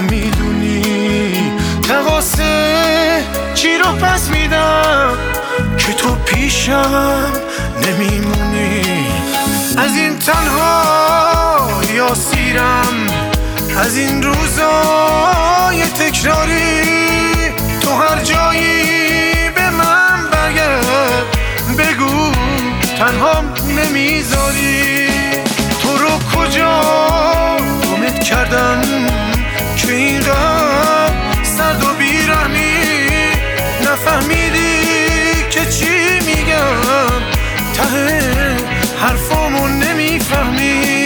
نمیدونی تقاصه چی رو پس میدم که تو پیشم نمیمونی. از این تنها یا سیرم، از این روزای تکراری، تو هر جایی به من برگرد بگو تنها نمیذاری. تو رو کجا گمت کردم که اینقدر سرد و بیرحمی، نفهمیدی که چی میگم، ته حرفامو نمیفهمی.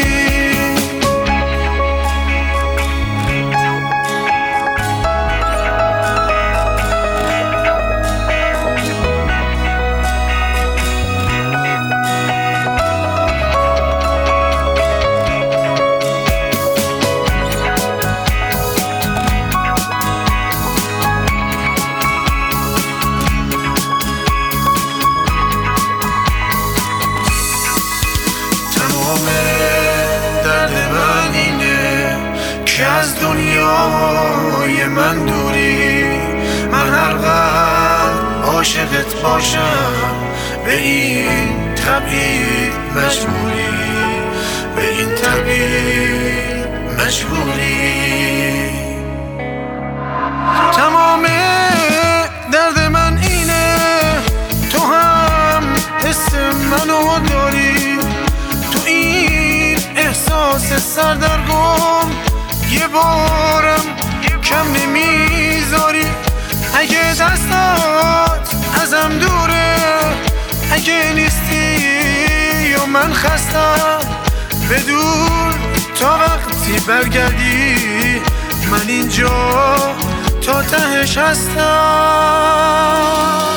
درد من اینه که از دنیای من دوری، من هر قدر عاشقت باشم به این طبیب مجبوری، به این طبیب مجبوری. تمام درد من اینه تو هم حس منو داری، احساس سردرگم یه بارم کم نمیذاری. اگه دستات ازم دوره، اگه نیستی یا من خستم، بدون تا وقتی برگردی من اینجا تا تهش هستم.